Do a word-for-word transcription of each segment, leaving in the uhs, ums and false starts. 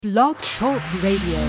Blog Talk Radio.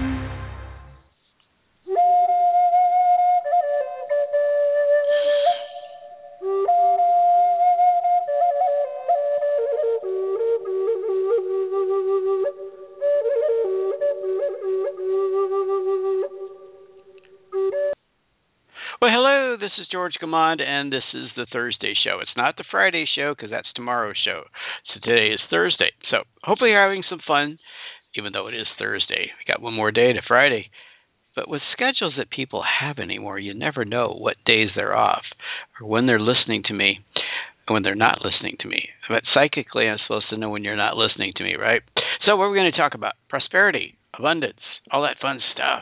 Well, hello, this is George Gammond, and this is the Thursday show. It's not the Friday show, because that's tomorrow's show. So today is Thursday. So hopefully you're having some fun, even though it is Thursday. We got one more day to Friday. But with schedules that people have anymore, you never know what days they're off, or when they're listening to me, and when they're not listening to me. But psychically, I'm supposed to know when you're not listening to me, right? So what we're going to talk about, prosperity, abundance, all that fun stuff.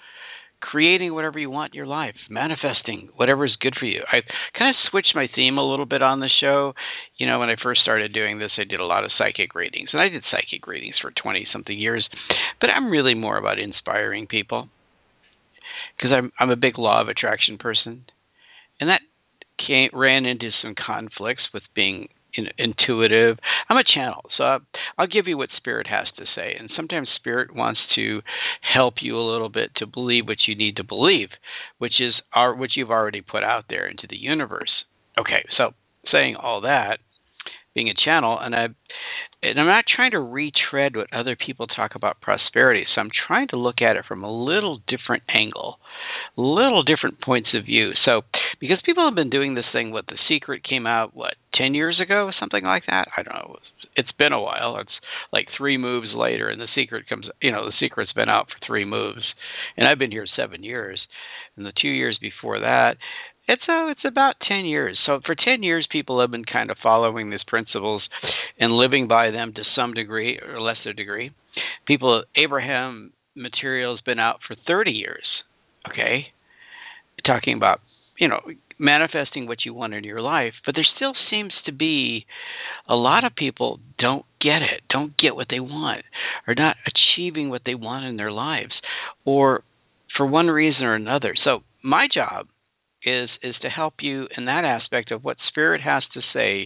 Creating whatever you want in your life, manifesting whatever is good for you. I kind of switched my theme a little bit on the show. You know, when I first started doing this, I did a lot of psychic readings, and I did psychic readings for twenty-something years, but I'm really more about inspiring people because I'm, I'm a big law of attraction person, and that came, ran into some conflicts with being in, intuitive. I'm a channel, so I'll, I'll give you what Spirit has to say, and sometimes Spirit wants to help you a little bit to believe what you need to believe, which is our, what you've already put out there into the universe. Okay, so saying all that, being a channel, and I and I'm not trying to retread what other people talk about prosperity, so I'm trying to look at it from a little different angle, little different points of view. So because people have been doing this thing, what The Secret came out, what, ten years ago, something like that? I don't know. It's been a while. It's like three moves later, and The Secret comes, you know, The Secret's been out for three moves, and I've been here seven years, and the two years before that, It's uh, it's about ten years. So for ten years, people have been kind of following these principles and living by them to some degree or lesser degree. People, Abraham material has been out for thirty years, okay, talking about, you know, manifesting what you want in your life. But there still seems to be a lot of people don't get it, don't get what they want, are not achieving what they want in their lives, or for one reason or another. So my job is is to help you in that aspect of what Spirit has to say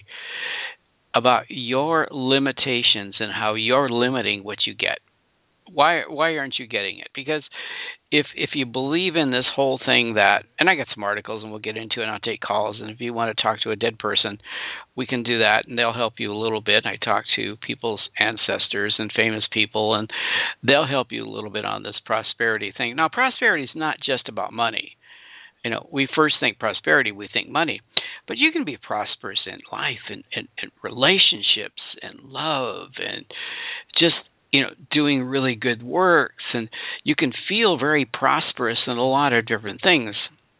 about your limitations and how you're limiting what you get. Why why aren't you getting it? Because if if you believe in this whole thing that, and I got some articles and we'll get into it and I'll take calls, and if you want to talk to a dead person, we can do that and they'll help you a little bit. I talk to people's ancestors and famous people, and they'll help you a little bit on this prosperity thing. Now, prosperity is not just about money. You know, we first think prosperity, we think money, but you can be prosperous in life and, and, and relationships and love and just, you know, doing really good works, and you can feel very prosperous in a lot of different things.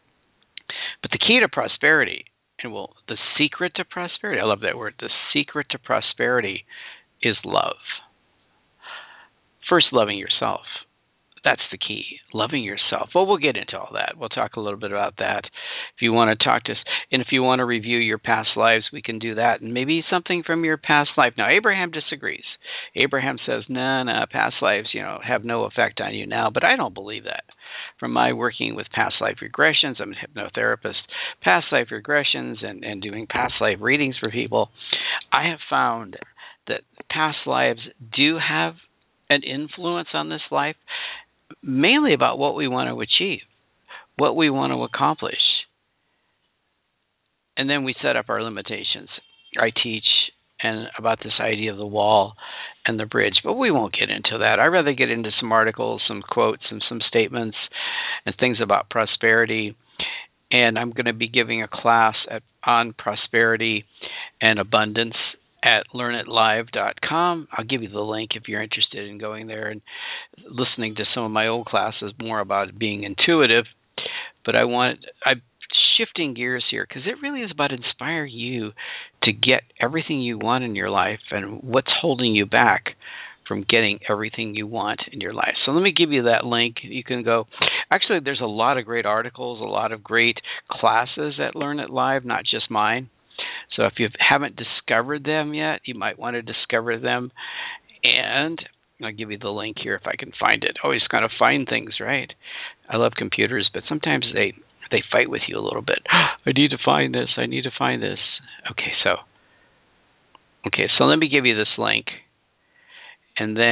But the key to prosperity, and well, the secret to prosperity, I love that word, the secret to prosperity is love. First, loving yourself. That's the key, loving yourself. Well, we'll get into all that. We'll talk a little bit about that. If you want to talk to us, and if you want to review your past lives, we can do that, and maybe something from your past life. Now, Abraham disagrees. Abraham says, no, no, past lives, you know, have no effect on you now, but I don't believe that. From my working with past life regressions, I'm a hypnotherapist, past life regressions and, and doing past life readings for people, I have found that past lives do have an influence on this life, mainly about what we want to achieve, what we want to accomplish. And then we set up our limitations. I teach and about this idea of the wall and the bridge, but we won't get into that. I'd rather get into some articles, some quotes, and some statements and things about prosperity. And I'm going to be giving a class at, on prosperity and abundance at learn it live dot com. I'll give you the link if you're interested in going there and listening to some of my old classes more about being intuitive. But I want, I'm shifting gears here because it really is about inspiring you to get everything you want in your life and what's holding you back from getting everything you want in your life. So let me give you that link. You can go. Actually, there's a lot of great articles, a lot of great classes at Learn It Live, not just mine. So if you haven't discovered them yet, you might want to discover them. And I'll give you the link here if I can find it. Always kind of find things, right? I love computers, but sometimes they, they fight with you a little bit. I need to find this. I need to find this. Okay, so okay, so let me give you this link. And then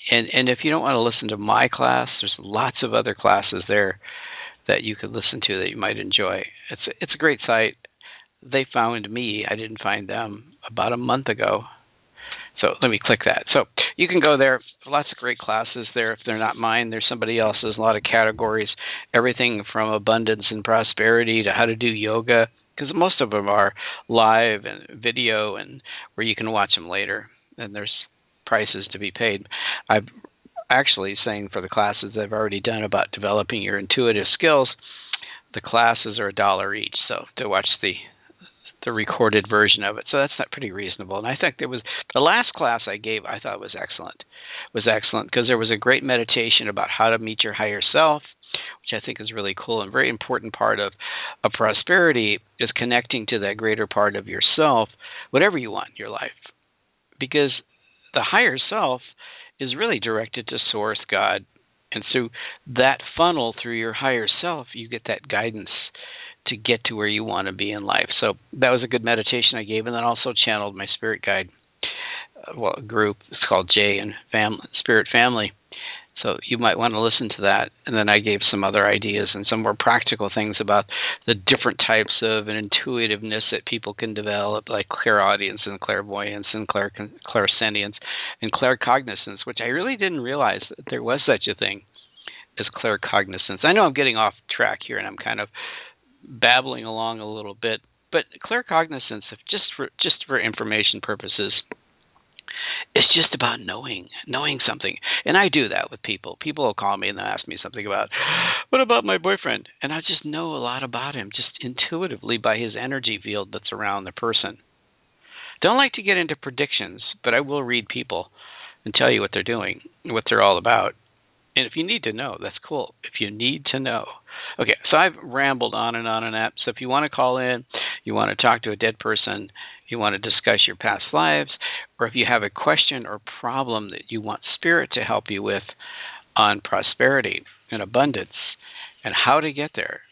And and if you don't want to listen to my class, there's lots of other classes there that you could listen to that you might enjoy. It's a, it's a great site. They found me. I didn't find them about a month ago. So let me click that. So you can go there. Lots of great classes there. If they're not mine, there's somebody else's. A lot of categories. Everything from abundance and prosperity to how to do yoga, because most of them are live and video and where you can watch them later. And there's prices to be paid. I'm actually saying for the classes I've already done about developing your intuitive skills, the classes are a dollar each. So to watch the the recorded version of it. So that's not pretty reasonable. And I think there was the last class I gave I thought was excellent. Was excellent because there was a great meditation about how to meet your higher self, which I think is really cool and very important part of, of prosperity is connecting to that greater part of yourself, whatever you want in your life. Because the higher self is really directed to Source, God. And through that funnel, through your higher self, you get that guidance to get to where you want to be in life. So that was a good meditation I gave, and then also channeled my spirit guide, uh, well, a group. It's called Jay and Family, Spirit Family. So you might want to listen to that. And then I gave some other ideas and some more practical things about the different types of an intuitiveness that people can develop, like clairaudience and clairvoyance and clair clairsentience and claircognizance, which I really didn't realize that there was such a thing as claircognizance. I know I'm getting off track here, and I'm kind of babbling along a little bit, but claircognizance, if just for just for information purposes, is just about knowing, knowing something. And I do that with people. People will call me and they'll ask me something about, what about my boyfriend? And I just know a lot about him, just intuitively by his energy field that's around the person. Don't like to get into predictions, but I will read people and tell you what they're doing, what they're all about. And if you need to know, that's cool. If you need to know. Okay, so I've rambled on and on and that. So if you want to call in, you want to talk to a dead person, you want to discuss your past lives, or if you have a question or problem that you want Spirit to help you with on prosperity and abundance and how to get there,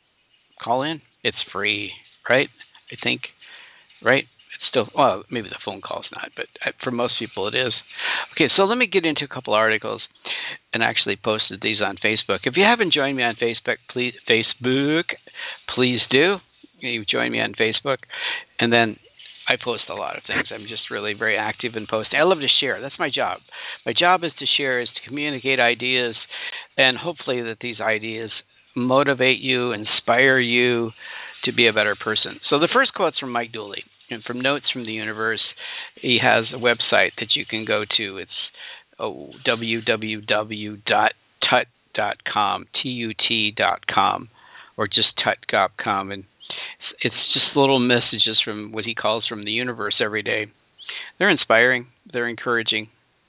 call in. It's free, right? I think, right? It's still, well, maybe the phone call's not, but for most people it is. Okay, so let me get into a couple articles. And actually posted these on Facebook. If you haven't joined me on Facebook, please Facebook, please do. You join me on Facebook, and then I post a lot of things. I'm just really very active in posting. I love to share. That's my job. My job is to share, is to communicate ideas, and hopefully that these ideas motivate you, inspire you to be a better person. So the first quote's from Mike Dooley, and from Notes from the Universe. He has a website that you can go to. It's Oh, w w w dot tut dot com, T U T dot com, or just tut dot com. And it's just little messages from what he calls from the universe every day. They're inspiring. They're encouraging.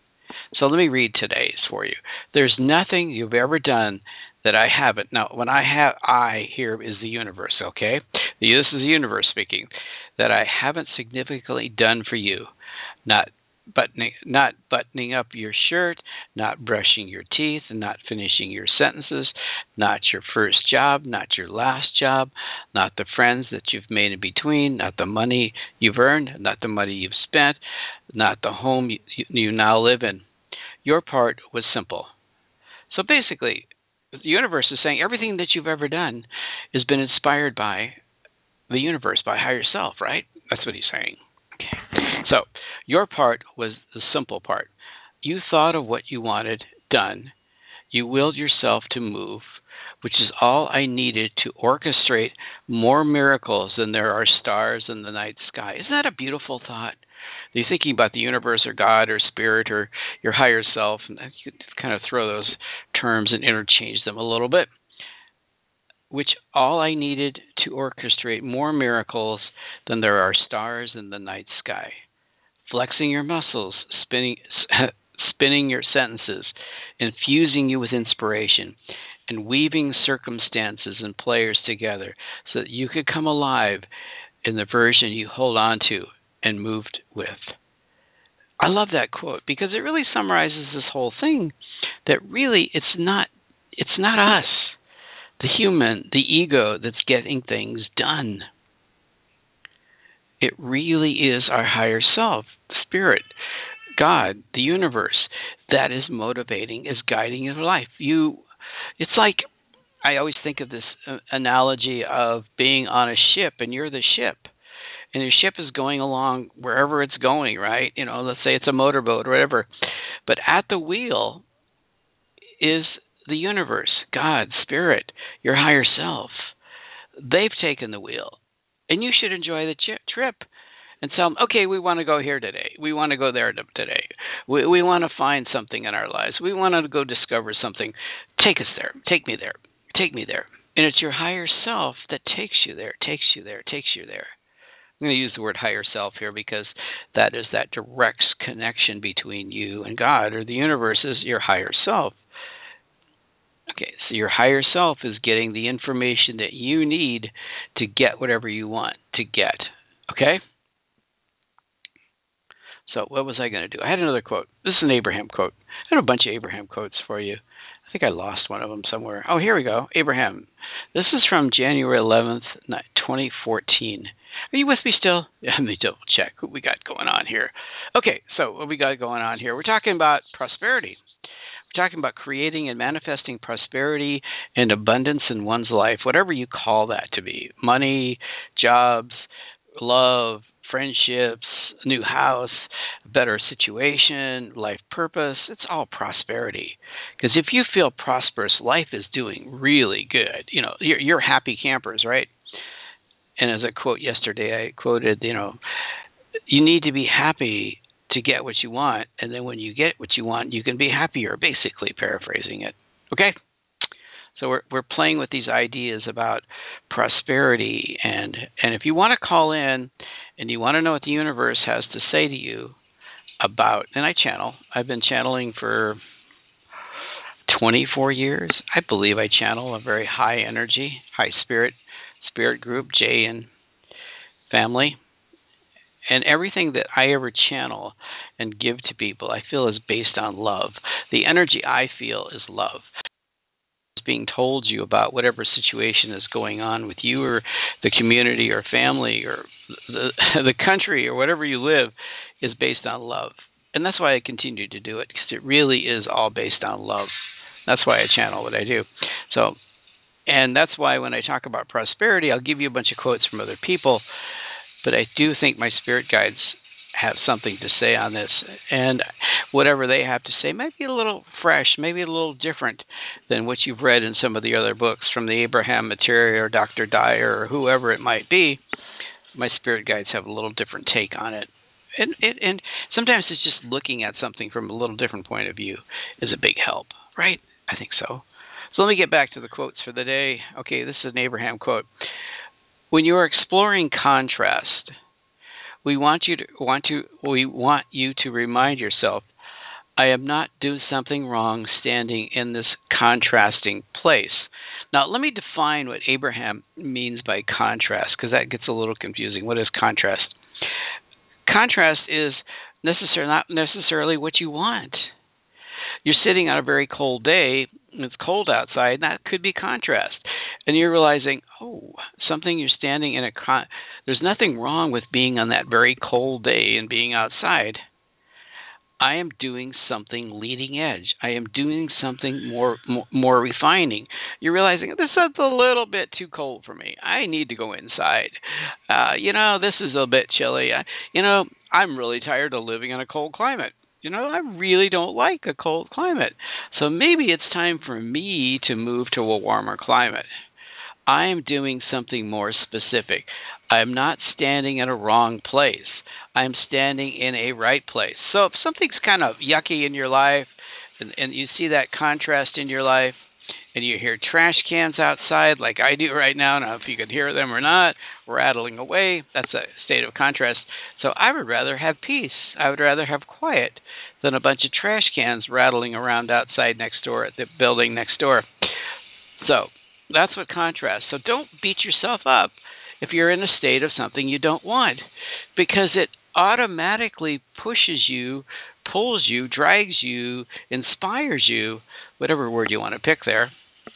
So let me read today's for you. There's nothing you've ever done that I haven't. Now, when I have, I here is the universe, okay? This is the universe speaking. That I haven't significantly done for you. Not Buttoning, not buttoning up your shirt, not brushing your teeth, not finishing your sentences, not your first job, not your last job, not the friends that you've made in between, not the money you've earned, not the money you've spent, not the home you, you now live in. Your part was simple. So basically, the universe is saying everything that you've ever done has been inspired by the universe, by higher self, right? That's what he's saying. Okay. So your part was the simple part. You thought of what you wanted done. You willed yourself to move, which is all I needed to orchestrate more miracles than there are stars in the night sky. Isn't that a beautiful thought? You're thinking about the universe or God or spirit or your higher self, and you could kind of throw those terms and interchange them a little bit. Which all I needed to orchestrate more miracles than there are stars in the night sky. Flexing your muscles, spinning, spinning your sentences, infusing you with inspiration, and weaving circumstances and players together so that you could come alive in the version you hold on to and moved with. I love that quote because it really summarizes this whole thing, that really it's not it's not us, the human, the ego that's getting things done. It really is our higher self, spirit, God, the universe, that is motivating, is guiding your life. You, it's like, I always think of this uh, analogy of being on a ship, and you're the ship, and your ship is going along wherever it's going, right? You know, let's say it's a motorboat or whatever, but at the wheel is the universe, God, Spirit, your higher self. They've taken the wheel, and you should enjoy the ch- trip. And tell them, okay, we want to go here today. We want to go there today. We we want to find something in our lives. We want to go discover something. Take us there. Take me there. Take me there. And it's your higher self that takes you there, takes you there, takes you there. I'm going to use the word higher self here because that is that direct connection between you and God, or the universe is your higher self. Okay, so your higher self is getting the information that you need to get whatever you want to get. Okay? So what was I going to do? I had another quote. This is an Abraham quote. I have a bunch of Abraham quotes for you. I think I lost one of them somewhere. Oh, here we go. Abraham. This is from January eleventh, twenty fourteen. Are you with me still? Let me double check what we got going on here. Okay, so what we got going on here. We're talking about prosperity. We're talking about creating and manifesting prosperity and abundance in one's life, whatever you call that to be. Money, jobs, love, friendships, new house, better situation, life purpose. It's all prosperity. Because if you feel prosperous, life is doing really good. You know, you're, you're happy campers, right? And as I quote yesterday, I quoted, you know, you need to be happy to get what you want. And then when you get what you want, you can be happier, basically paraphrasing it. Okay? So we're we're playing with these ideas about prosperity, and and if you want to call in and you want to know what the universe has to say to you about, and I channel. I've been channeling for twenty-four years. I believe I channel a very high energy, high spirit spirit group, Jay and family. And everything that I ever channel and give to people, I feel is based on love. The energy I feel is love. Being told you about whatever situation is going on with you or the community or family or the, the country or whatever you live is based on love. And that's why I continue to do it, because it really is all based on love. That's why I channel what I do. So, and that's why when I talk about prosperity, I'll give you a bunch of quotes from other people, but I do think my spirit guides have something to say on this, and whatever they have to say might be a little fresh, maybe a little different than what you've read in some of the other books from the Abraham material or Doctor Dyer or whoever it might be. My spirit guides have a little different take on it, and, and and sometimes it's just looking at something from a little different point of view is a big help, right? I think so. So let me get back to the quotes for the day. Okay, this is an Abraham quote. When you are exploring contrast, We want you to want to we want you to remind yourself, I am not doing something wrong standing in this contrasting place. Now, let me define what Abraham means by contrast, because that gets a little confusing. What is contrast? Contrast is necessar- not necessarily what you want. You're sitting on a very cold day, and it's cold outside, and that could be contrast. And you're realizing, oh, something you're standing in a con- there's nothing wrong with being on that very cold day and being outside. I am doing something leading edge. I am doing something more, more more refining. You're realizing this is a little bit too cold for me. I need to go inside. Uh, you know, this is a bit chilly. I, you know, I'm really tired of living in a cold climate. You know, I really don't like a cold climate. So maybe it's time for me to move to a warmer climate. I am doing something more specific. I'm not standing in a wrong place. I'm standing in a right place. So if something's kind of yucky in your life, and, and you see that contrast in your life, and you hear trash cans outside like I do right now, I don't know if you can hear them or not, rattling away, that's a state of contrast. So I would rather have peace. I would rather have quiet than a bunch of trash cans rattling around outside next door at the building next door. So that's what contrast. So don't beat yourself up if you're in a state of something you don't want, because it automatically pushes you, pulls you, drags you, inspires you, whatever word you want to pick there,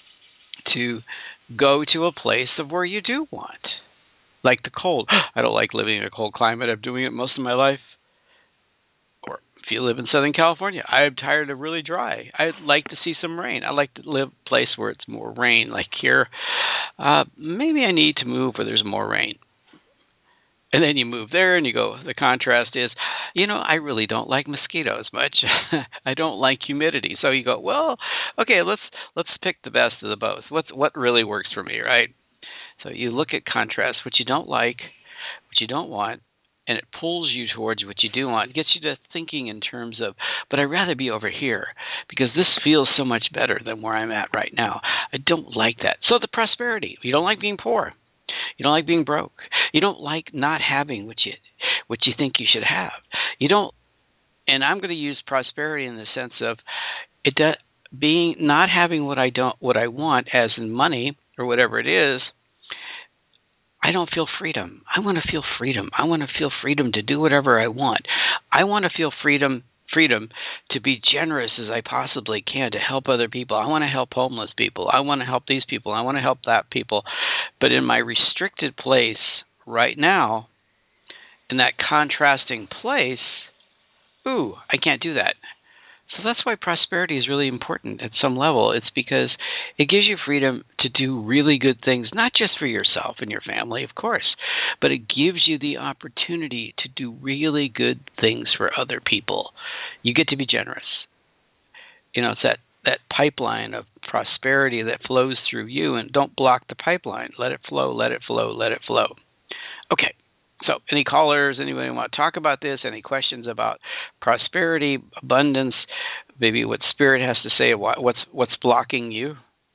to go to a place of where you do want. Like the cold. I don't like living in a cold climate. I'm doing it most of my life, or you live in Southern California, I'm tired of really dry. I'd like to see some rain. I like to live a place where it's more rain. Like here, uh, maybe I need to move where there's more rain. And then you move there and you go, the contrast is, you know, I really don't like mosquitoes much. I don't like humidity. So you go, well, okay, let's let's pick the best of the both. What's what really works for me, right? So you look at contrast, what you don't like, what you don't want, and it pulls you towards what you do want. It gets you to thinking in terms of, but I'd rather be over here because this feels so much better than where I'm at right now. I don't like that. So the prosperity. You don't like being poor. You don't like being broke. You don't like not having what you what you think you should have. You don't, and I'm going to use prosperity in the sense of it does, being not having what I don't what I want, as in money or whatever it is. I don't feel freedom. I want to feel freedom. I want to feel freedom to do whatever I want. I want to feel freedom freedom to be generous as I possibly can to help other people. I want to help homeless people. I want to help these people. I want to help that people. But in my restricted place right now, in that contrasting place, ooh, I can't do that. So that's why prosperity is really important at some level. It's because it gives you freedom to do really good things, not just for yourself and your family, of course, but it gives you the opportunity to do really good things for other people. You get to be generous. You know, it's that, that pipeline of prosperity that flows through you, and don't block the pipeline. Let it flow, let it flow, let it flow. Okay. So any callers, anybody want to talk about this, any questions about prosperity, abundance, maybe what Spirit has to say, what's what's blocking you?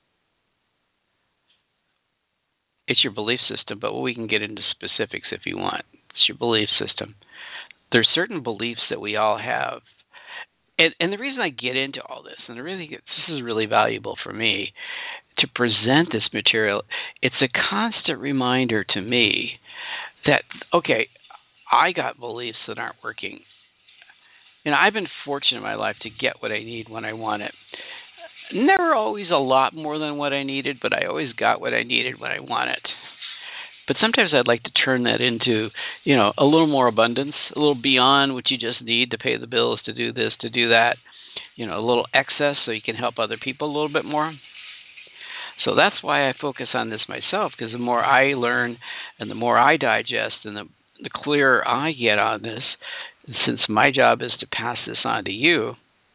It's your belief system, but we can get into specifics if you want. It's your belief system. There's certain beliefs that we all have. And, and the reason I get into all this, and I really get, this is really valuable for me, to present this material, it's a constant reminder to me that, okay, I got beliefs that aren't working. You know, I've been fortunate in my life to get what I need when I want it. Never always a lot more than what I needed, but I always got what I needed when I want it. But sometimes I'd like to turn that into, you know, a little more abundance, a little beyond what you just need to pay the bills, to do this, to do that. You know, a little excess so you can help other people a little bit more. So that's why I focus on this myself, because the more I learn and the more I digest and the, the clearer I get on this, since my job is to pass this on to you,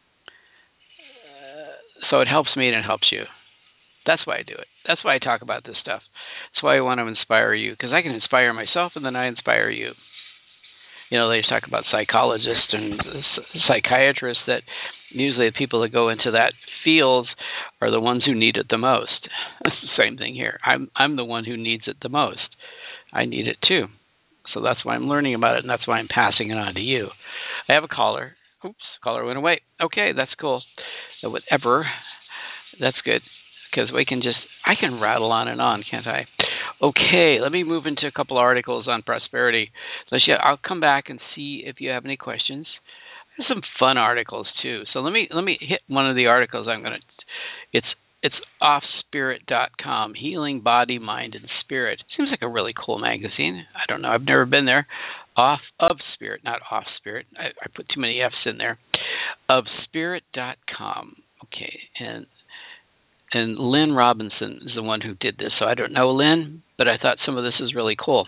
uh, so it helps me and it helps you. That's why I do it. That's why I talk about this stuff. That's why I want to inspire you, because I can inspire myself and then I inspire you. You know, they talk about psychologists and psychiatrists, that usually the people that go into that field are the ones who need it the most. It's the same thing here. I'm I'm the one who needs it the most. I need it too. So that's why I'm learning about it, and that's why I'm passing it on to you. I have a caller. Oops, caller went away. Okay, that's cool. So whatever. That's good, because we can just, I can rattle on and on, can't I? Okay, let me move into a couple articles on prosperity. So I'll come back and see if you have any questions. There's some fun articles too. So let me let me hit one of the articles. I'm gonna. It's it's off spirit dot com, Healing Body, Mind, and Spirit. Seems like a really cool magazine. I don't know. I've never been there. Off of Spirit, not Off Spirit. I, I put too many F's in there. Of spirit dot com. Okay, and. And Lynn Robinson is the one who did this. So I don't know Lynn, but I thought some of this is really cool.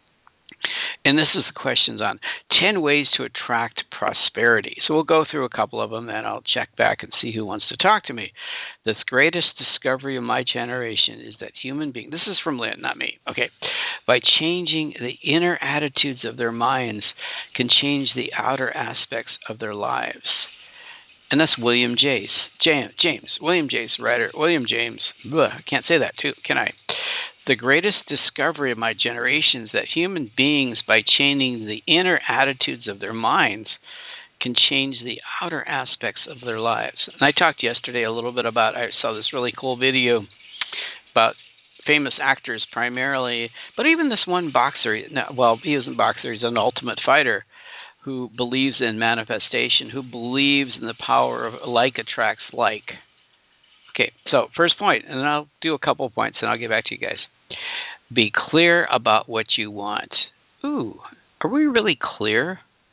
And this is the questions on ten ways to attract prosperity. So we'll go through a couple of them, and I'll check back and see who wants to talk to me. The greatest discovery of my generation is that human beings, this is from Lynn, not me, okay, by changing the inner attitudes of their minds can change the outer aspects of their lives. And that's William James. James, James, William James, writer, William James. Ugh, I can't say that too, can I? The greatest discovery of my generation is that human beings, by changing the inner attitudes of their minds, can change the outer aspects of their lives. And I talked yesterday a little bit about, I saw this really cool video about famous actors primarily, but even this one boxer, well, he isn't a boxer, he's an ultimate fighter, who believes in manifestation, who believes in the power of like attracts like. Okay, so first point, and then I'll do a couple of points, and I'll get back to you guys. Be clear about what you want. Ooh, are we really clear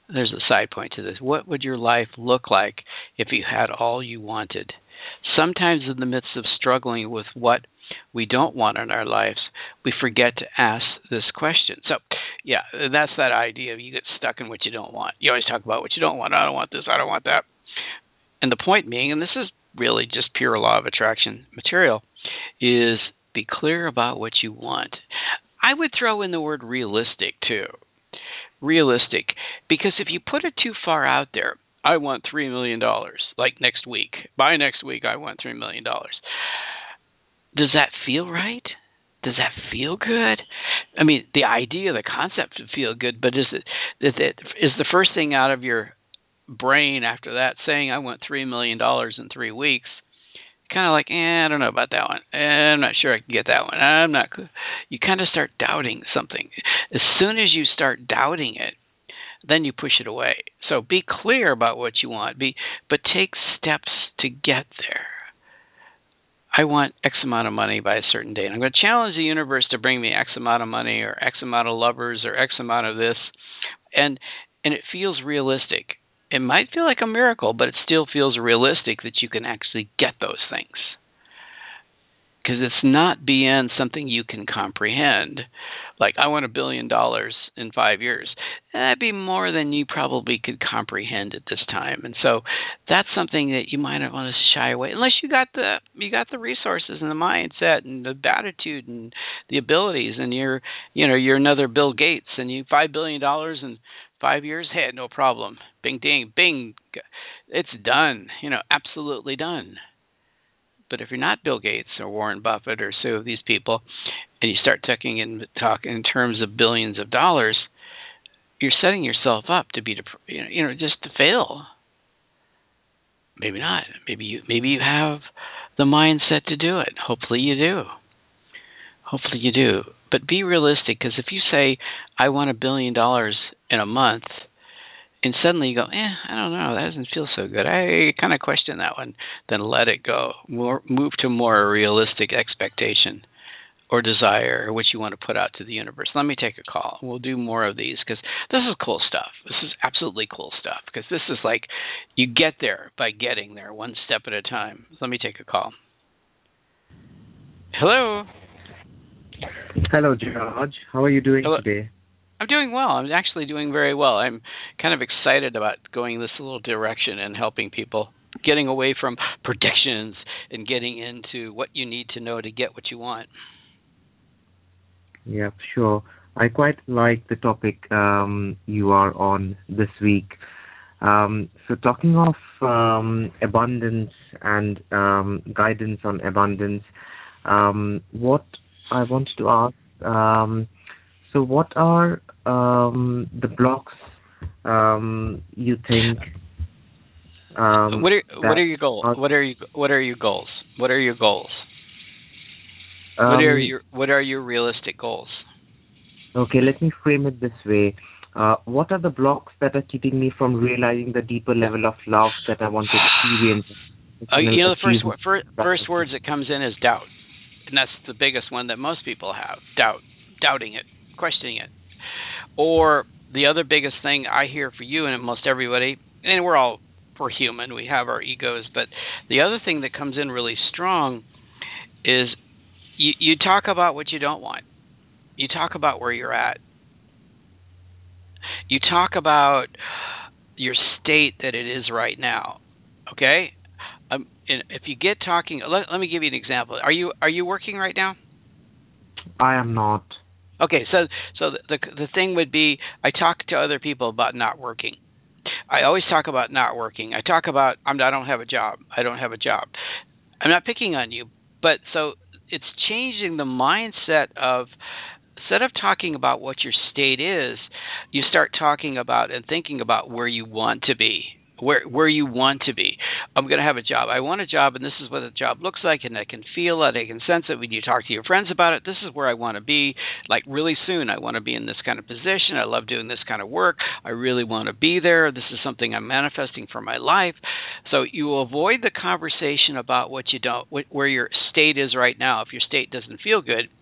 there's a side point to this. What would your life look like if you had all you wanted? Sometimes in the midst of struggling with what we don't want in our lives, we forget to ask this question. So, yeah, that's that idea of you get stuck in what you don't want. You always talk about what you don't want. I don't want this. I don't want that. And the point being, and this is really just pure law of attraction material, is be clear about what you want. I would throw in the word realistic, too. Realistic. Because if you put it too far out there, I want three million dollars, like next week. By next week, I want three million dollars. Does that feel right? Does that feel good? I mean, the idea, the concept would feel good, but is it, is it is the first thing out of your brain after that saying, I want three million dollars in three weeks, kind of like, eh, I don't know about that one. Eh, I'm not sure I can get that one. I'm not. You kind of start doubting something. As soon as you start doubting it, then you push it away. So be clear about what you want, Be, but take steps to get there. I want X amount of money by a certain date. I'm going to challenge the universe to bring me X amount of money or X amount of lovers or X amount of this. And and it feels realistic. It might feel like a miracle, but it still feels realistic that you can actually get those things. Because it's not beyond something you can comprehend. Like, I want a billion dollars in five years. That'd be more than you probably could comprehend at this time. And so that's something that you might not want to shy away, unless you got the you got the resources and the mindset and the attitude and the abilities, and you're you know you're another Bill Gates, and you five billion dollars in five years. Hey, no problem. Bing, ding, bing. It's done. You know, absolutely done. But if you're not Bill Gates or Warren Buffett or some of these people, and you start talking in talk in terms of billions of dollars, you're setting yourself up to be, you know, you know, just to fail. Maybe not. Maybe you maybe you have the mindset to do it. Hopefully you do. Hopefully you do. But be realistic, because if you say, I want a billion dollars in a month, and suddenly you go, eh, I don't know, that doesn't feel so good. I kind of question that one. Then let it go. More, move to more realistic expectation or desire, or what you want to put out to the universe. Let me take a call. We'll do more of these, because this is cool stuff. This is absolutely cool stuff, because this is like you get there by getting there one step at a time. Let me take a call. Hello. Hello, George. How are you doing Hello. today? I'm doing well. I'm actually doing very well. I'm kind of excited about going this little direction and helping people, getting away from predictions and getting into what you need to know to get what you want. Yeah, sure. I quite like the topic um, you are on this week. Um, so talking of um, abundance and um, guidance on abundance, um, what I wanted to ask, um, so what are um, the blocks um, you think? Um, what are what are your goals? Are, what are you what are your goals? What are your goals? Um, what are your what are your realistic goals? Okay, let me frame it this way. Uh, what are the blocks that are keeping me from realizing the deeper level of love that I want to experience? Uh, you know, the first first, first words that comes in is doubt, and that's the biggest one that most people have: doubt, doubting it, questioning it. Or the other biggest thing I hear for you and most everybody, and we're all we're human, we have our egos, but the other thing that comes in really strong is you, you talk about what you don't want. You talk about where you're at. You talk about your state that it is right now. Okay? Um, if you get talking, let, let me give you an example. Are you are you working right now? I am not. Okay, so so the, the the thing would be, I talk to other people about not working. I always talk about not working. I talk about I'm, I don't have a job. I don't have a job. I'm not picking on you, but so it's changing the mindset of, instead of talking about what your state is, you start talking about and thinking about where you want to be. Where where you want to be. I'm going to have a job. I want a job, and this is what the job looks like, and I can feel it. I can sense it when you talk to your friends about it. This is where I want to be. Like, really soon, I want to be in this kind of position. I love doing this kind of work. I really want to be there. This is something I'm manifesting for my life. So you avoid the conversation about what you don't, where your state is right now. If your state doesn't feel good,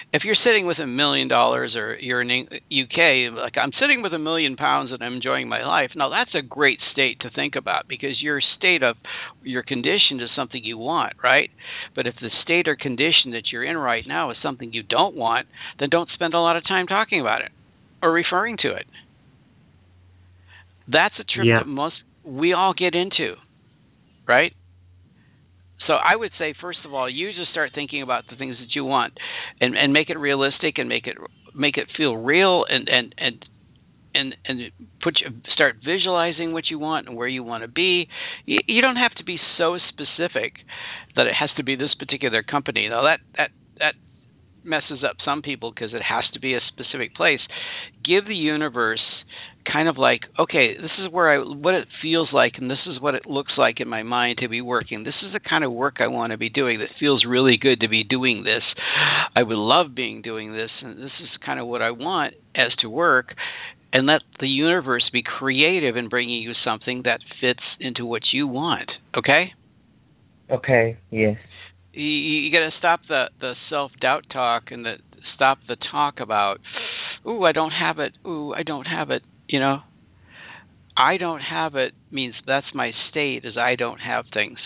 if you're sitting with a million dollars or you're in U K, like I'm sitting with a million pounds and I'm enjoying my life, now that's a great state to think about because your state of your condition is something you want, right? But if the state or condition that you're in right now is something you don't want, then don't spend a lot of time talking about it or referring to it. That's a trip Yeah. that most we all get into, right? So I would say, first of all, you just start thinking about the things that you want, and, and make it realistic, and make it make it feel real, and and and and, and put you, start visualizing what you want and where you want to be. You, you don't have to be so specific that it has to be this particular company. Now that that that messes up some people because it has to be a specific place. Give the universe kind of like, okay, this is where I, what it feels like, and this is what it looks like in my mind to be working. This is the kind of work I want to be doing that feels really good to be doing this. I would love being doing this, and this is kind of what I want as to work. And let the universe be creative in bringing you something that fits into what you want. Okay? Okay. Yes. You, you got to stop the, the self-doubt talk and the stop the talk about, ooh, I don't have it. Ooh, I don't have it. You know, I don't have it means that's my state is I don't have things.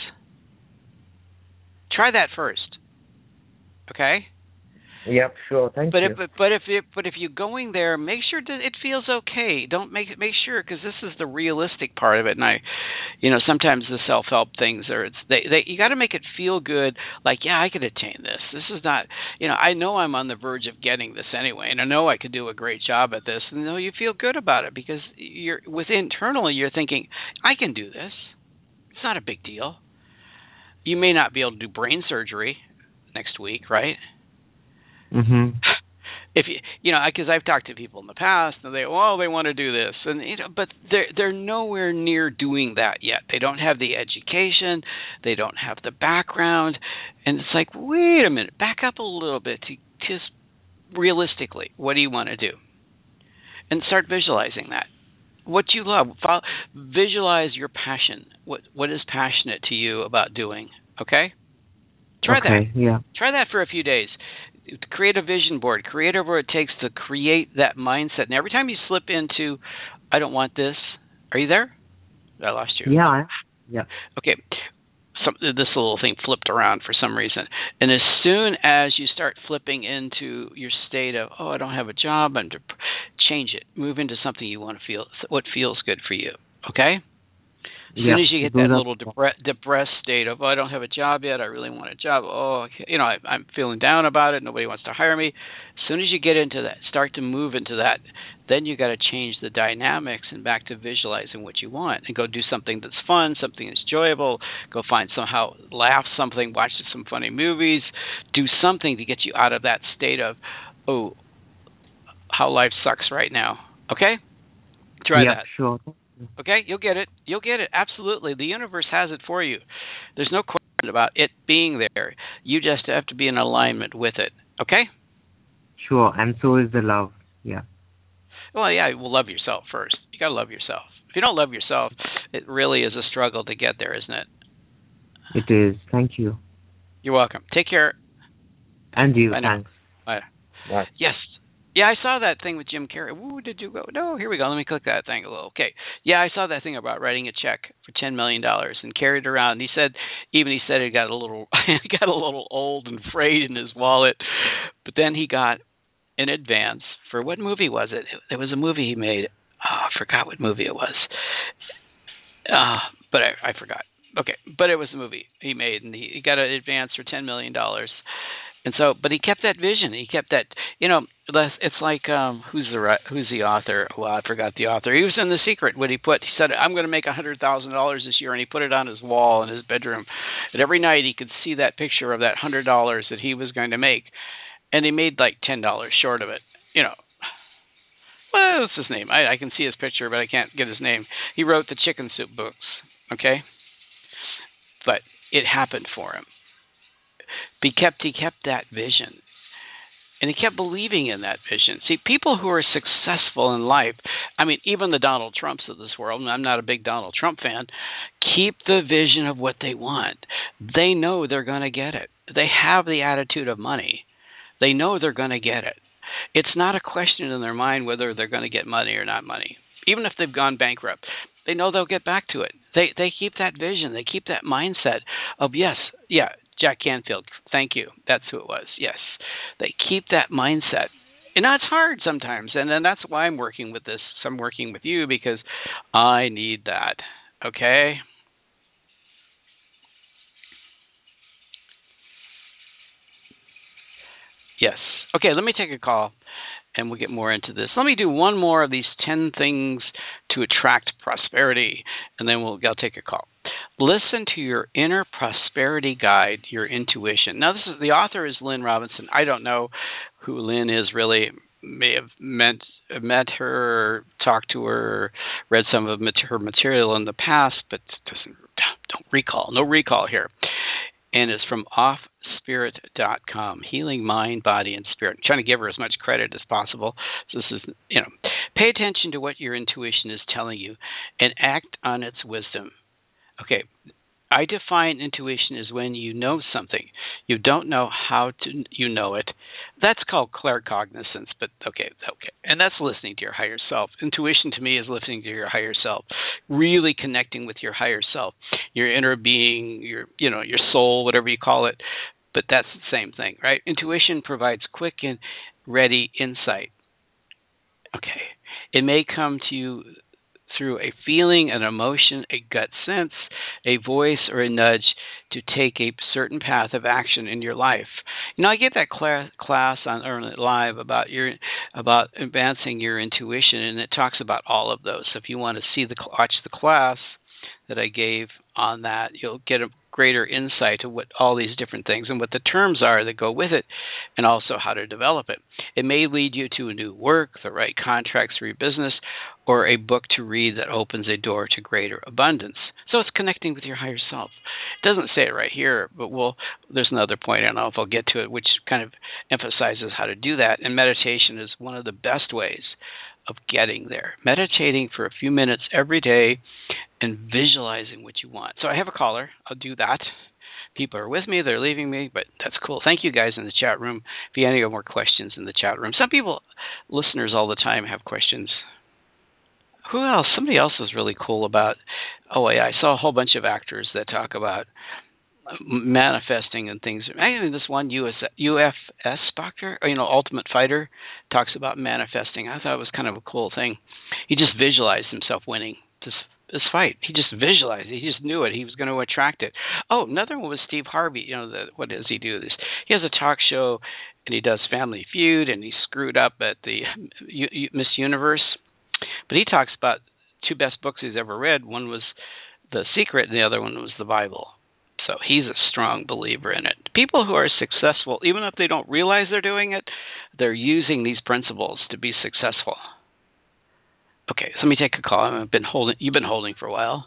Try that first. Okay? Yep, sure. Thank but you. If, but if it, but if you're going there, make sure that it feels okay. Don't make make sure, because this is the realistic part of it. And I, you know, sometimes the self-help things are it's they, they you got to make it feel good. Like, yeah, I could attain this. This is not, you know, I know I'm on the verge of getting this anyway, and I know I could do a great job at this. And you know, you feel good about it because you're with internally you're thinking, I can do this. It's not a big deal. You may not be able to do brain surgery next week, right? Mm-hmm. If you, you know, because I've talked to people in the past, and they, well, they want to do this, and you know, but they're they're nowhere near doing that yet. They don't have the education, they don't have the background, and it's like, wait a minute, back up a little bit to just realistically, what do you want to do, and start visualizing that. What you love, follow, visualize your passion. What what is passionate to you about doing? Okay, try okay, that. Yeah. Try that for a few days. Create a vision board. Create whatever it takes to create that mindset. And every time you slip into, I don't want this. Are you there? I lost you. Yeah. Yeah. Okay. Some, this little thing flipped around for some reason. And as soon as you start flipping into your state of, oh, I don't have a job, and change it. Move into something you want to feel, what feels good for you. Okay? As soon yeah. as you get that little depre- depressed state of, oh, I don't have a job yet, I really want a job, oh, you know, I, I'm feeling down about it, nobody wants to hire me. As soon as you get into that, start to move into that, then you got to change the dynamics and back to visualizing what you want and go do something that's fun, something that's enjoyable, go find somehow, laugh something, watch some funny movies, do something to get you out of that state of, oh, how life sucks right now. Okay? Try yeah, that. Sure. Okay, you'll get it. You'll get it. Absolutely. The universe has it for you. There's no question about it being there. You just have to be in alignment with it. Okay? Sure, and so is the love. Yeah. Well, yeah, well, love yourself first. You got to love yourself. If you don't love yourself, it really is a struggle to get there, isn't it? It is. Thank you. You're welcome. Take care. And you. Bye Thanks. Bye. Bye. Yes. Yeah, I saw that thing with Jim Carrey. Ooh, did you go? No, here we go. Let me click that thing a little. Okay. Yeah, I saw that thing about writing a check for ten million dollars and carried it around. And he said, even he said it got a little, got a little old and frayed in his wallet. But then he got in advance for what movie was it? It was a movie he made. Oh, I forgot what movie it was. Uh, but I, I forgot. Okay, but it was a movie he made, and he, he got an advance for ten million dollars. And so, but he kept that vision. He kept that, you know, it's like, um, who's the who's the author? Well, I forgot the author. He was in The Secret. What he put, he said, I'm going to make one hundred thousand dollars this year, and he put it on his wall in his bedroom. And every night he could see that picture of that one hundred dollars that he was going to make. And he made like ten dollars short of it, you know. Well, what's his name? I, I can see his picture, but I can't get his name. He wrote the Chicken Soup books, okay? But it happened for him. He kept he kept that vision, and he kept believing in that vision. See, people who are successful in life, I mean, even the Donald Trumps of this world, and I'm not a big Donald Trump fan, keep the vision of what they want. They know they're going to get it. They have the attitude of money. They know they're going to get it. It's not a question in their mind whether they're going to get money or not money. Even if they've gone bankrupt, they know they'll get back to it. They they keep that vision. They keep that mindset of, yes, yeah, Jack Canfield, thank you. That's who it was. Yes. They keep that mindset. And that's hard sometimes. And then that's why I'm working with this. I'm working with you because I need that. Okay? Yes. Okay, let me take a call, and we'll get more into this. Let me do one more of these ten things to attract prosperity, and then we'll I'll take a call. Listen to your inner prosperity guide, your intuition. Now, this is the author is Lynn Robinson. I don't know who Lynn is really. May have met met her, or talked to her, or read some of her material in the past, but doesn't don't recall. No recall here. And it's from off spirit dot com, healing mind, body, and spirit. I'm trying to give her as much credit as possible. So this is, you know, pay attention to what your intuition is telling you and act on its wisdom. Okay, I define intuition as when you know something. You don't know how to you know it. That's called claircognizance, but okay, okay. And that's listening to your higher self. Intuition to me is listening to your higher self, really connecting with your higher self, your inner being, your you know, your soul, whatever you call it. But that's the same thing, right? Intuition provides quick and ready insight. Okay. It may come to you through a feeling, an emotion, a gut sense, a voice, or a nudge to take a certain path of action in your life. You know, I gave that cl- class on Earn It Live about your about advancing your intuition, and it talks about all of those. So if you want to see the watch the class that I gave on that, you'll get a greater insight to what all these different things and what the terms are that go with it, and also how to develop it. It may lead you to a new work, the right contracts for your business, or a book to read that opens a door to greater abundance. So it's connecting with your higher self. It doesn't say it right here, but we'll, there's another point, I don't know if I'll get to it, which kind of emphasizes how to do that. And meditation is one of the best ways of getting there. Meditating for a few minutes every day and visualizing what you want. So I have a caller. I'll do that. People are with me. They're leaving me, but that's cool. Thank you guys in the chat room. If you have any more questions in the chat room. Some people, listeners all the time, have questions. Who else? Somebody else was really cool about, oh, yeah, I saw a whole bunch of actors that talk about manifesting and things. Actually, this one U S, U F S boxer, you know, Ultimate Fighter, talks about manifesting. I thought it was kind of a cool thing. He just visualized himself winning this this fight. He just visualized it. He just knew it. He was going to attract it. Oh, another one was Steve Harvey. You know, the, what does he do? This he has a talk show, and he does Family Feud, and he screwed up at the U, U, Miss Universe. But he talks about two best books he's ever read. One was The Secret, and the other one was the Bible. So he's a strong believer in it. People who are successful, even if they don't realize they're doing it, they're using these principles to be successful. Okay, so let me take a call. I've been holding. You've been holding for a while.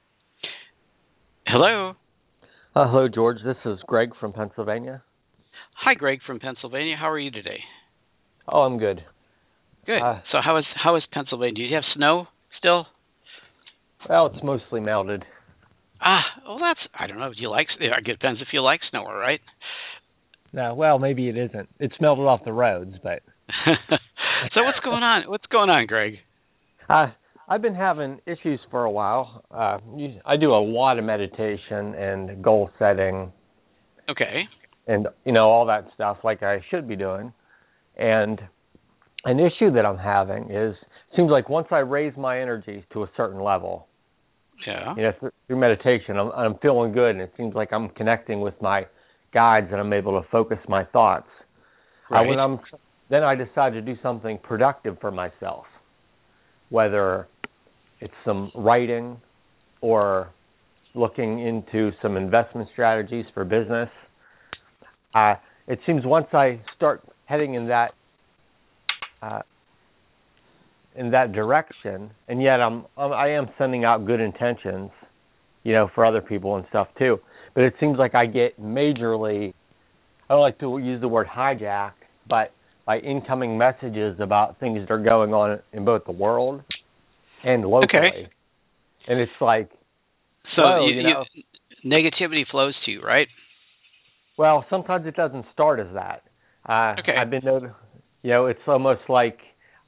Hello. Uh, hello, George. This is Greg from Pennsylvania. Hi, Greg from Pennsylvania. How are you today? Oh, I'm good. Good. Uh, so how is how is Pennsylvania? Do you have snow still? Well, it's mostly melted. Ah, well, that's, I don't know. Do you like, it depends if you like snow, right? No, well, maybe it isn't. It's melted off the roads, but. So what's going on? What's going on, Greg? Uh, I've been having issues for a while. Uh, I do a lot of meditation and goal setting. Okay. And, you know, all that stuff like I should be doing. And an issue that I'm having is, it seems like once I raise my energies to a certain level, yeah, you know, through, through meditation, I'm, I'm feeling good, and it seems like I'm connecting with my guides, and I'm able to focus my thoughts. Right. Uh, when I'm, then I decide to do something productive for myself, whether it's some writing or looking into some investment strategies for business. Uh, it seems once I start heading in that uh, in that direction, and yet I'm, I'm I am sending out good intentions, you know, for other people and stuff too. But it seems like I get majorly, I don't like to use the word hijack, but by incoming messages about things that are going on in both the world and locally. Okay. And it's like, so whoa, you, you know, you, negativity flows to you, right? Well, sometimes it doesn't start as that. Uh, Okay. I've been, not- you know, it's almost like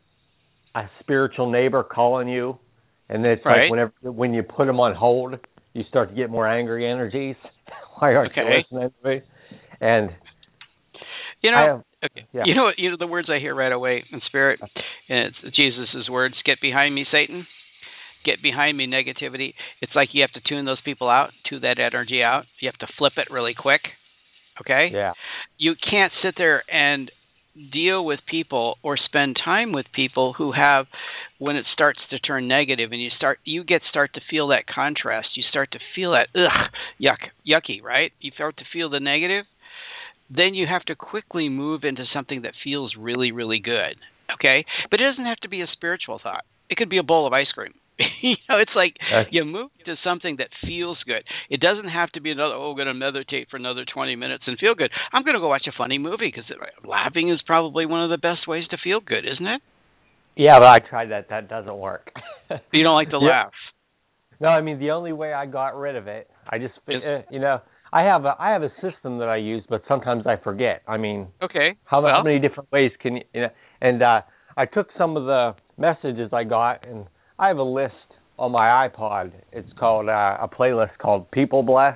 a spiritual neighbor calling you, and it's Right. like whenever when you put them on hold, you start to get more angry energies. Why aren't Okay. you listening to me? And You know, I have, okay. yeah. You know what? You know the words I hear right away in spirit, and it's Jesus' words: "Get behind me, Satan. Get behind me, negativity." It's like you have to tune those people out, tune that energy out. You have to flip it really quick. Okay. Yeah. You can't sit there and deal with people or spend time with people who have, when it starts to turn negative, and you start, you get start to feel that contrast. You start to feel that ugh, yuck, yucky, right? You start to feel the negative. Then you have to quickly move into something that feels really, really good. Okay, but it doesn't have to be a spiritual thought. It could be a bowl of ice cream. You know, it's like Okay. you move to something that feels good. It doesn't have to be another, oh, I'm going to meditate for another twenty minutes and feel good. I'm going to go watch a funny movie, because laughing is probably one of the best ways to feel good, isn't it? Yeah, but I tried that. That doesn't work. You don't like to Yeah. laugh. No, I mean the only way I got rid of it, I just, Is- uh, you know, I have a I have a system that I use, but sometimes I forget. I mean, Okay. how, well, how many different ways can you, you know? And uh, I took some of the messages I got, and I have a list on my iPod. It's called uh, a playlist called People Bless.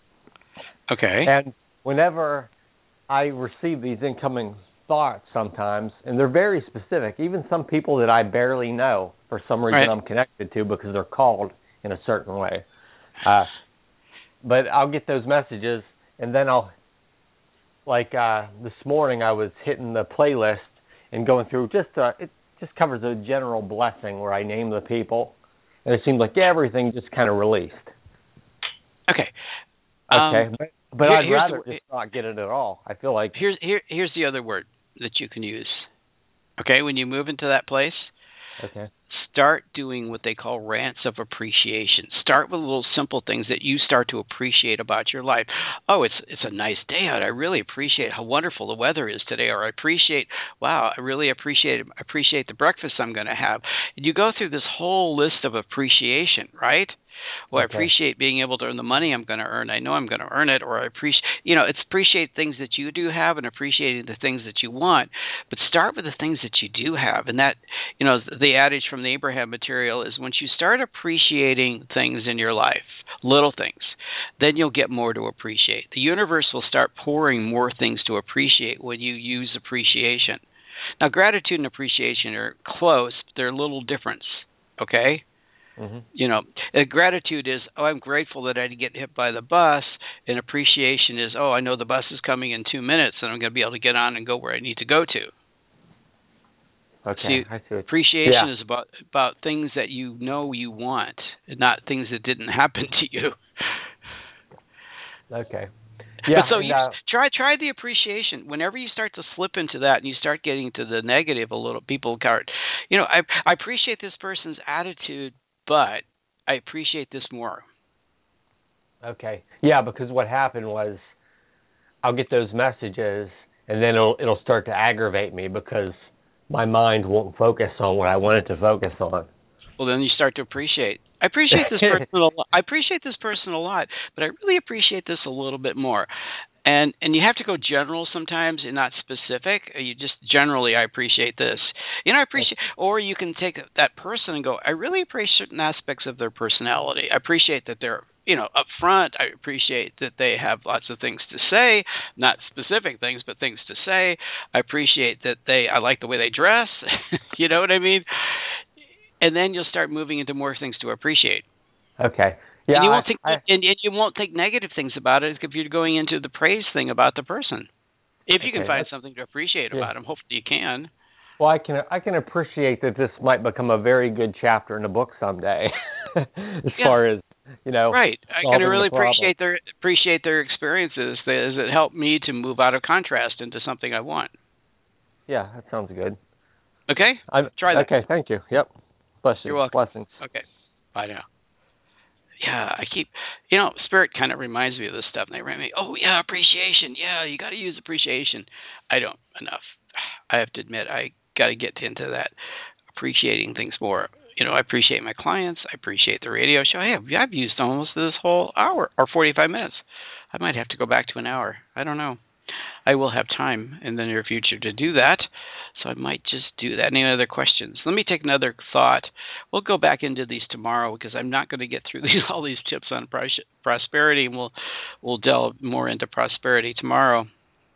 Okay. And whenever I receive these incoming thoughts sometimes, and they're very specific, even some people that I barely know, for some reason Right. I'm connected to because they're called in a certain way. Uh, but I'll get those messages, and then I'll, like uh, this morning I was hitting the playlist and going through just, uh, it just covers a general blessing where I name the people, and it seemed like everything just kind of released. Okay. Okay, Um, but, but here- I'd here's rather the- just not get it at all. I feel like Here's here here's the other word that you can use. Okay, when you move into that place, okay, start doing what they call rants of appreciation. Start with little simple things that you start to appreciate about your life. Oh, it's it's a nice day out. I really appreciate how wonderful the weather is today. Or I appreciate, wow, I really appreciate appreciate the breakfast I'm going to have. And you go through this whole list of appreciation, right? Well, I Okay. appreciate being able to earn the money I'm going to earn. I know I'm going to earn it. Or I appreciate, you know, it's appreciate things that you do have and appreciating the things that you want. But start with the things that you do have. And that, you know, the adage from the Abraham material is once you start appreciating things in your life, little things, then you'll get more to appreciate. The universe will start pouring more things to appreciate when you use appreciation. Now, gratitude and appreciation are close. They're a little different, okay? Mm-hmm. You know, uh, gratitude is, oh, I'm grateful that I didn't get hit by the bus, and appreciation is, oh, I know the bus is coming in two minutes, and I'm going to be able to get on and go where I need to go to. Okay, See, I see. What, appreciation yeah. is about about things that you know you want, and not things that didn't happen to you. Okay. Yeah. But so and, you uh, try try the appreciation. Whenever you start to slip into that and you start getting to the negative a little, people start, you know, I I appreciate this person's attitude, but I appreciate this more. okay. Yeah, because what happened was, I'll get those messages, and then it'll it'll start to aggravate me because my mind won't focus on what I want it to focus on. Well, then you start to appreciate. I appreciate this person a lot. I appreciate this person a lot, but I really appreciate this a little bit more. And and you have to go general sometimes and not specific. You just generally, I appreciate this. You know, I appreciate. Or you can take that person and go, I really appreciate certain aspects of their personality. I appreciate that they're, you know, upfront. I appreciate that they have lots of things to say, not specific things, but things to say. I appreciate that they. I like the way they dress. You know what I mean? And then you'll start moving into more things to appreciate. Okay. Yeah. and you won't I, think I, and, and you won't think negative things about it if you're going into the praise thing about the person. If you okay, can find that's- something to appreciate yeah. about them, hopefully you can. Well, I can I can appreciate that this might become a very good chapter in a book someday, as Yeah. far as you know. Right. I solving can really the problem. appreciate their appreciate their experiences. As it helped me to move out of contrast into something I want. Yeah, that sounds good. Okay. I'm, Try that. Okay, thank you. Yep. Bless you. You're welcome. Blessings. Okay. Bye now. Yeah, I keep, you know, Spirit kind of reminds me of this stuff. And they remind me, oh, yeah, appreciation. Yeah, you got to use appreciation. I don't enough. I have to admit, I got to get into that appreciating things more. You know, I appreciate my clients. I appreciate the radio show. I have, I've used almost this whole hour or forty-five minutes. I might have to go back to an hour. I don't know. I will have time in the near future to do that, so I might just do that. Any other questions? Let me take another thought. We'll go back into these tomorrow because I'm not going to get through these, all these tips on prosperity, and we'll we'll delve more into prosperity tomorrow.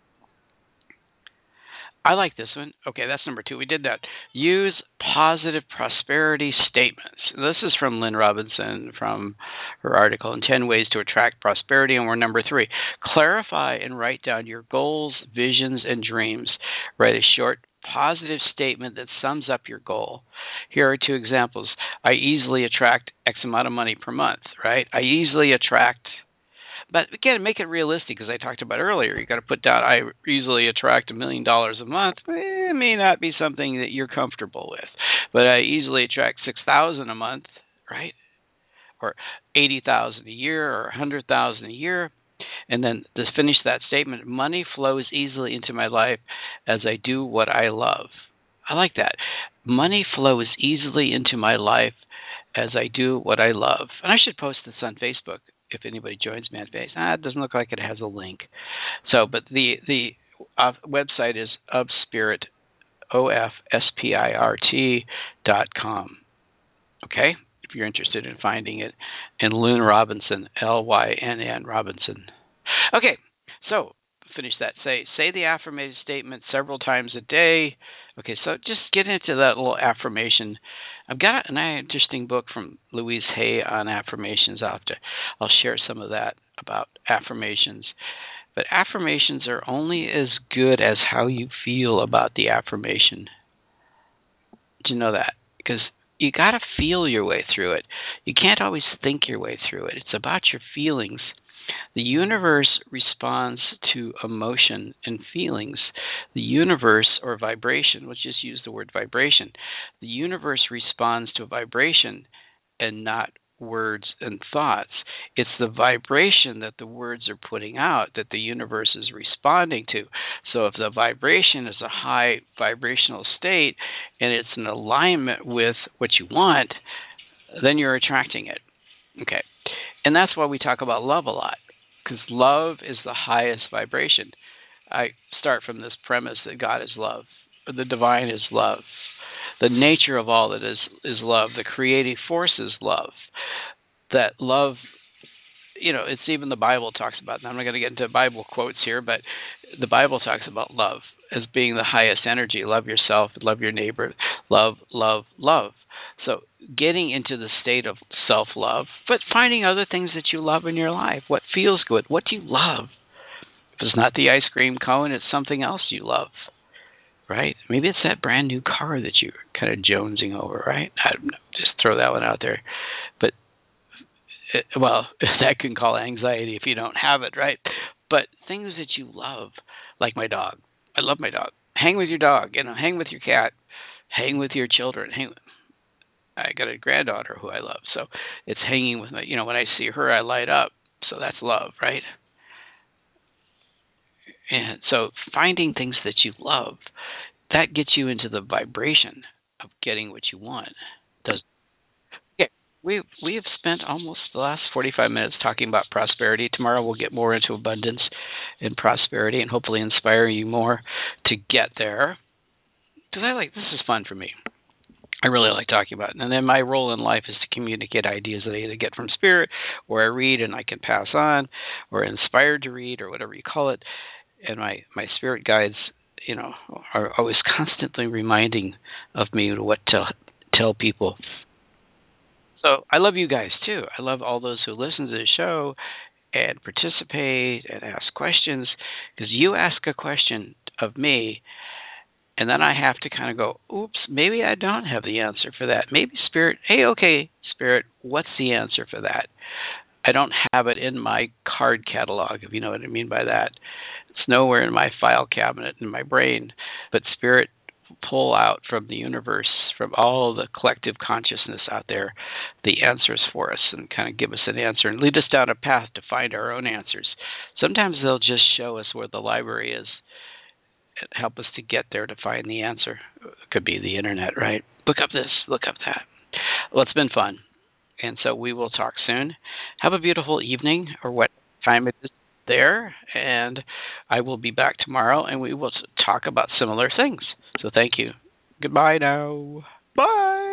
I like this one. Okay, that's number two. We did that. Use positive prosperity statements. This is from Lynn Robinson from her article in ten Ways to Attract Prosperity, and we're number three. Clarify and write down your goals, visions, and dreams. Write a short positive statement that sums up your goal. Here are two examples. I easily attract X amount of money per month, right? I easily attract... But again, make it realistic, as I talked about earlier. You got to put down, I easily attract a million dollars a month. It may not be something that you're comfortable with, but I easily attract six thousand a month, right? Or eighty thousand a year, or a hundred thousand a year. And then to finish that statement, money flows easily into my life as I do what I love. I like that. Money flows easily into my life as I do what I love. And I should post this on Facebook. If anybody joins me on Facebook, ah, it doesn't look like it has a link. So, but the the uh, website is of spirit, O F S P I R T dot com. Okay, if you're interested in finding it, and Lynn Robinson, L Y N N Robinson. Okay, so finish that. Say say the affirmative statement several times a day. Okay, so just get into that little affirmation. I've got an interesting book from Louise Hay on affirmations. I'll have to, I'll share some of that about affirmations. But affirmations are only as good as how you feel about the affirmation. Did you know that? Because you got to feel your way through it. You can't always think your way through it. It's about your feelings. The universe responds to emotion and feelings. The universe, or vibration, let's just use the word vibration. The universe responds to a vibration and not words and thoughts. It's the vibration that the words are putting out that the universe is responding to. So if the vibration is a high vibrational state and it's in alignment with what you want, then you're attracting it. Okay. And that's why we talk about love a lot, because love is the highest vibration. I start from this premise that God is love, the divine is love. The nature of all that is is love. The creative force is love. That love, you know, it's even the Bible talks about, and I'm not going to get into Bible quotes here, but the Bible talks about love as being the highest energy. Love yourself, love your neighbor, love, love, love. So getting into the state of self-love, but finding other things that you love in your life. What feels good? What do you love? If it's not the ice cream cone, it's something else you love, right? Maybe it's that brand new car that you're kind of jonesing over, right? I don't know. Just throw that one out there. But, it, well, that can call anxiety if you don't have it, right? But things that you love, like my dog. I love my dog. Hang with your dog, you know, hang with your cat, hang with your children, hang with I got a granddaughter who I love, so it's hanging with my, you know, when I see her, I light up. So that's love, right? And so finding things that you love, that gets you into the vibration of getting what you want. Does okay. We we have spent almost the last forty-five minutes talking about prosperity. Tomorrow we'll get more into abundance and prosperity, and hopefully inspire you more to get there. Because I like this is fun for me. I really like talking about it. And then my role in life is to communicate ideas that I either get from Spirit, or I read and I can pass on, or inspired to read, or whatever you call it. And my, my spirit guides, you know, are always constantly reminding of me what to tell people. So I love you guys, too. I love all those who listen to the show and participate and ask questions, because you ask a question of me, and then I have to kind of go, oops, maybe I don't have the answer for that. Maybe Spirit, hey, okay, Spirit, what's the answer for that? I don't have it in my card catalog, if you know what I mean by that. It's nowhere in my file cabinet in my brain. But Spirit, pull out from the universe, from all the collective consciousness out there, the answers for us, and kind of give us an answer and lead us down a path to find our own answers. Sometimes they'll just show us where the library is, help us to get there to find the answer. It could be the internet, right? Look up this, look up that. Well, it's been fun. And so we will talk soon. Have a beautiful evening, or what time it is. there, and I will be back tomorrow, and we will talk about similar things. So thank you. Goodbye now. Bye.